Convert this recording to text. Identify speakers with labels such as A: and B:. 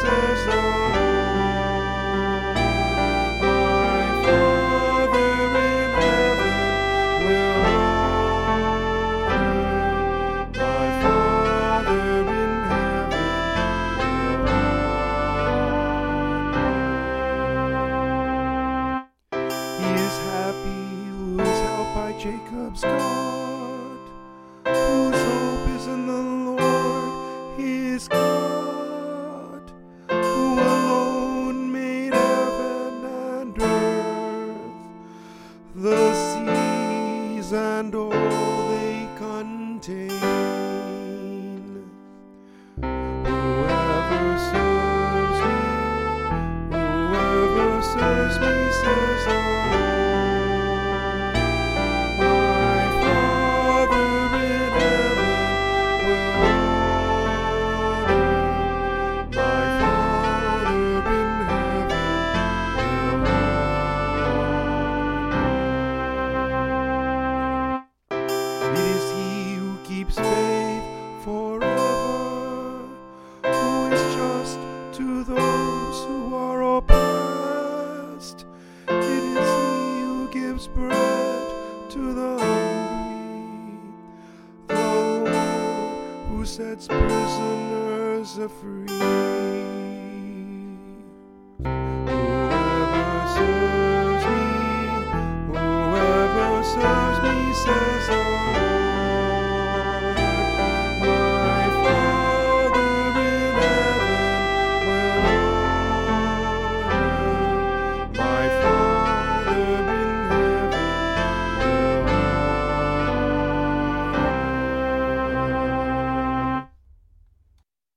A: says the Lord. My Father in heaven will honor. My Father in heaven will honor. He is happy who is helped by Jacob's God, whose hope is in the Lord his God, who alone made heaven and earth, the seas and all they contain. Whoever serves me, says the Lord. My Father in heaven will honor. My Father in heaven will honor. It is He who keeps faith forever, who is just to those who are oppressed. It is He who gives bread to the hungry, the Lord who sets prisoners free.